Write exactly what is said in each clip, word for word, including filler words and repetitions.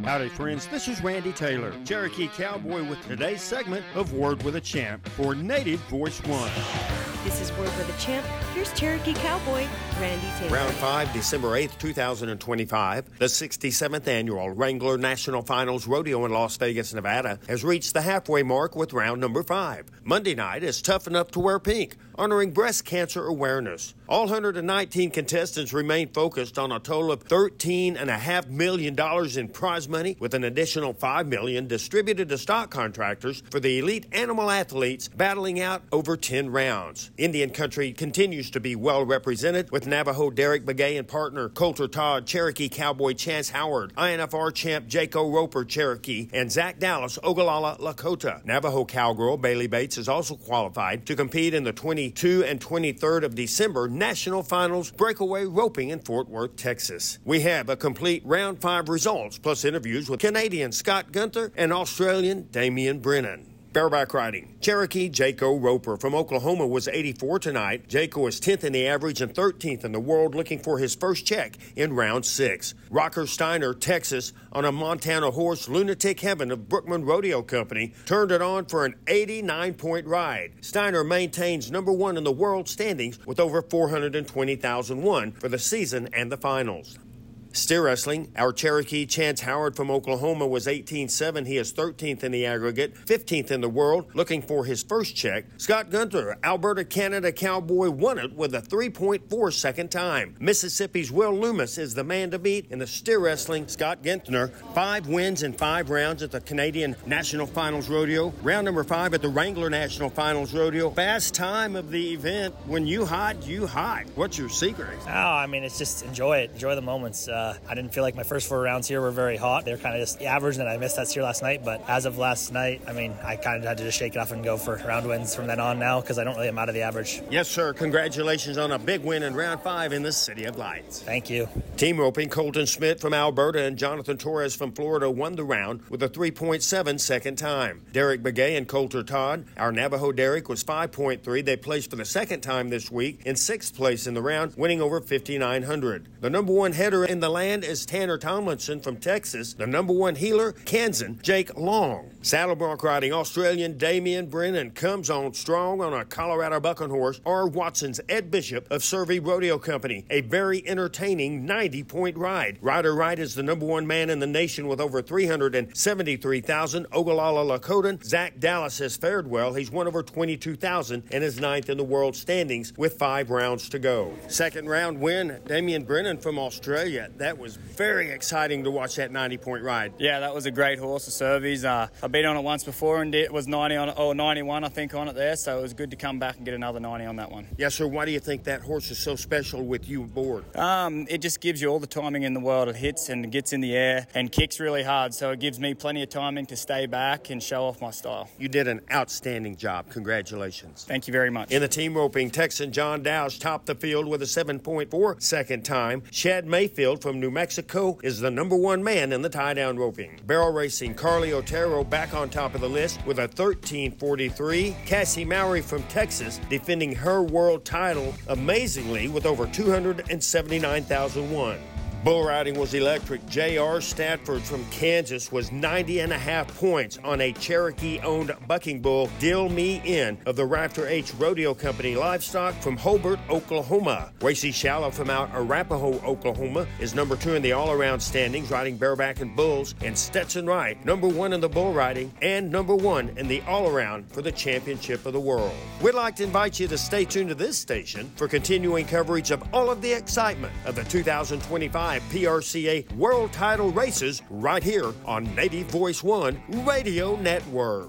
Howdy, friends. This is Randy Taylor, Cherokee Cowboy, with today's segment of Word with a Champ for Native Voice One. This is Word with a Champ. Here's Cherokee Cowboy, Randy Taylor. Round five, December eighth, two thousand twenty-five. The sixty-seventh Annual Wrangler National Finals Rodeo in Las Vegas, Nevada, has reached the halfway mark with round number five. Monday night is Tough Enough to Wear Pink, honoring breast cancer awareness. All one hundred nineteen contestants remain focused on a total of thirteen point five million dollars in prize money, with an additional five million dollars distributed to stock contractors for the elite animal athletes battling out over ten rounds. Indian country continues to be well represented, with Navajo Derek Begay and partner Coulter Todd, Cherokee Cowboy Chance Howard, I N F R champ Jaco Roper Cherokee, and Zach Dallas Ogallala Lakota. Navajo cowgirl Bailey Bates is also qualified to compete in the twenty-second and twenty-third of December National Finals Breakaway Roping in Fort Worth, Texas. We have a complete round five results, plus interviews with Canadian Scott Gunther and Australian Damian Brennan. Bareback riding. Cherokee Jaco Roper from Oklahoma was eighty-four tonight. Jaco is tenth in the average and thirteenth in the world, looking for his first check in round six. Rocker Steiner, Texas, on a Montana horse, Lunatic Heaven of Brookman Rodeo Company, turned it on for an eighty-nine point ride. Steiner maintains number one in the world standings with over four hundred twenty thousand won for the season and the finals. Steer wrestling. Our Cherokee Chance Howard from Oklahoma was eighteen seven. He is thirteenth in the aggregate, fifteenth in the world, looking for his first check. Scott Gunther, Alberta, Canada Cowboy, won it with a three point four second time. Mississippi's Will Loomis is the man to beat in the steer wrestling. Scott Gentner, five wins in five rounds at the Canadian National Finals Rodeo. Round number five at the Wrangler National Finals Rodeo. Fast time of the event. When you hot, you hot. What's your secret? Oh, I mean, it's just enjoy it. Enjoy the moments. Uh, I didn't feel like my first four rounds here were very hot. They were kind of just average, and I missed that steer last night. But as of last night, I mean, I kind of had to just shake it off and go for round wins from then on now, because I don't really am out of the average. Yes, sir. Congratulations on a big win in round five in the City of Lights. Thank you. Team roping. Colton Smith from Alberta and Jonathan Torres from Florida won the round with a three point seven second time. Derek Begay and Coulter Todd, our Navajo Derek, was five point three. They placed for the second time this week in sixth place in the round, winning over fifty-nine hundred. The number one header in the land is Tanner Tomlinson from Texas. The number one healer, Kansan Jake Long. Saddlebronc riding. Australian Damian Brennan comes on strong on a Colorado bucking horse. R. Watson's Ed Bishop of Survey Rodeo Company. A very entertaining ninety point ride. Ryder Wright is the number one man in the nation with over three hundred seventy-three thousand. Ogallala Lakota. Zach Dallas has fared well. He's won over twenty-two thousand and is ninth in the world standings with five rounds to go. Second round win, Damian Brennan from Australia. That was very exciting to watch that ninety point ride. Yeah, that was a great horse, the Surveys. Uh, I've been on it once before and it was ninety on it, or ninety-one, I think, on it there. So it was good to come back and get another ninety on that one. Yes, sir. Why do you think that horse is so special with you aboard? Um, it just gives you all the timing in the world. It hits and gets in the air and kicks really hard. So it gives me plenty of timing to stay back and show off my style. You did an outstanding job. Congratulations. Thank you very much. In the team roping, Texan John Dowse topped the field with a seven point four second time. Shad Mayfield from New Mexico is the number one man in the tie-down roping. Barrel racing, Carly Otero back on top of the list with a thirteen forty-three. Cassie Mowry from Texas defending her world title amazingly with over two hundred seventy-nine thousand won. Bull riding was electric. J R. Stafford from Kansas was ninety and a half points on a Cherokee-owned bucking bull, Dill Me In, of the Rafter H Rodeo Company livestock from Hobart, Oklahoma. Racy Shallow from out Arapahoe, Oklahoma, is number two in the all-around standings, riding bareback and bulls, and Stetson Wright, number one in the bull riding and number one in the all-around for the championship of the world. We'd like to invite you to stay tuned to this station for continuing coverage of all of the excitement of the two thousand twenty-five P R C A World Title Races right here on Native Voice One Radio Network.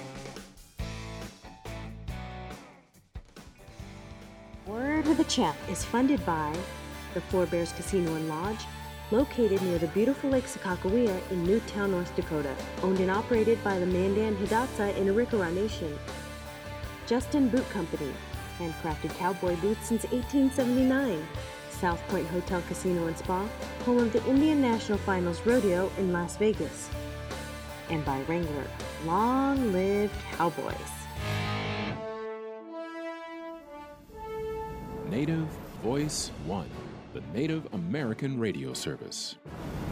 Word with a Champ is funded by the Four Bears Casino and Lodge, located near the beautiful Lake Sakakawea in Newtown, North Dakota, owned and operated by the Mandan Hidatsa in Arikara Nation. Justin Boot Company, handcrafted cowboy boots since eighteen seventy-nine. South Point Hotel Casino and Spa, home of the Indian National Finals Rodeo in Las Vegas. And by Wrangler, long live cowboys. Native Voice One, the Native American radio service.